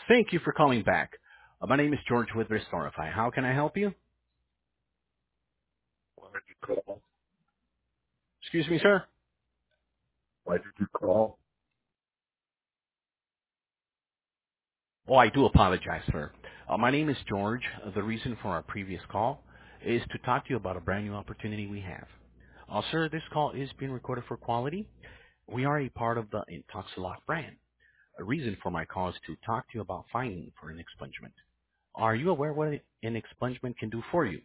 Thank you for calling back. My name is George with Restorify. How can I help you? Why did you call? Excuse me, sir? Why did you call? Oh, I do apologize, sir. My name is George. The reason for our previous call is to talk to you about a brand new opportunity we have. Sir, this call is being recorded for quality. We are a part of the Intoxilock brand. A reason for my call is to talk to you about filing for an expungement. Are you aware what an expungement can do for you?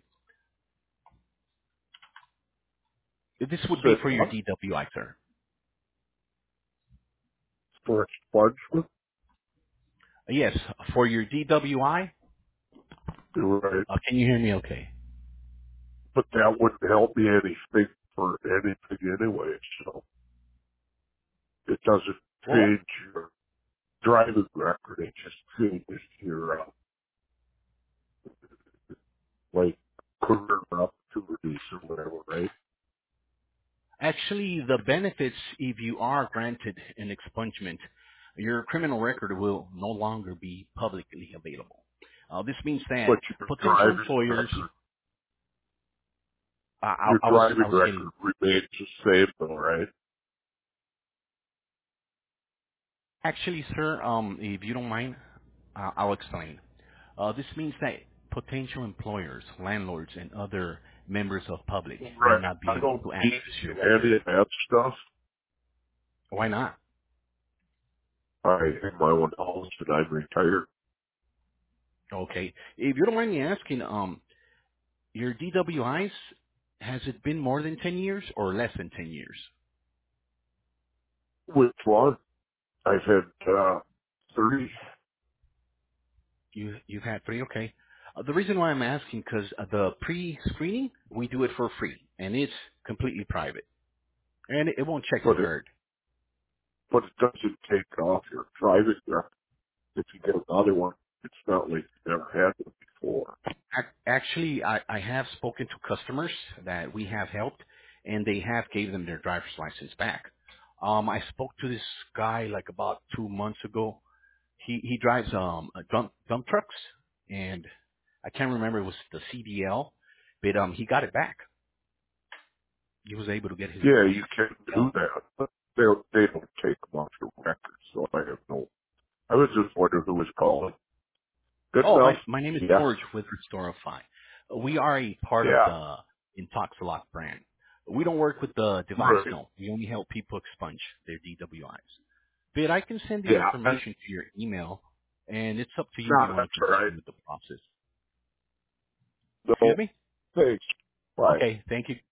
This would be Said for your what? DWI, sir. For expungement? Yes, for your DWI. You're right. Can you hear me okay? But that wouldn't help me anything for anything anyway, so it doesn't Well, change your driving record. It just changes your, like, career opportunities or whatever, right? actually, the benefits, if you are granted an expungement, your criminal record will no longer be publicly available. This means But that your potential driving employers, record, I, your I was, I driving was getting, record remains the same though, right? actually, sir, if you don't mind, I'll explain. This means that potential employers, landlords, and other members of public may Right. not be I able don't to need access your record. any of that stuff. Why not? I have my own house and I'm retired. Okay. If you don't mind me asking, your DWIs, has it been more than 10 years or less than 10 years? Which one? I've had 30. You've had three, okay. The reason why I'm asking, because the pre-screening, we do it for free, and it's completely private. And it won't check your but it herd. but it doesn't take off your driving record. If you get another one, it's not like you never had it before. Actually, I have spoken to customers that we have helped, and they have gave them their driver's license back. I spoke to this guy like about 2 months ago. He drives a dump trucks, and I can't remember, it was the CDL, but he got it back. He was able to get his Yeah, you can CDL. do that, but they don't take them off your record. So I have no. I was just wondering who was calling. Good Oh, enough. my name is Yes. George with Restorify. We are a part of Yeah. the Intoxilock brand. We don't work with the device, Right. no. We only help people expunge their DWIs. But I can send the Yeah. information to your email, and it's up to you if you No, want that's to all right. continue with the process. Excuse No. me? Thanks. Bye. Okay, thank you.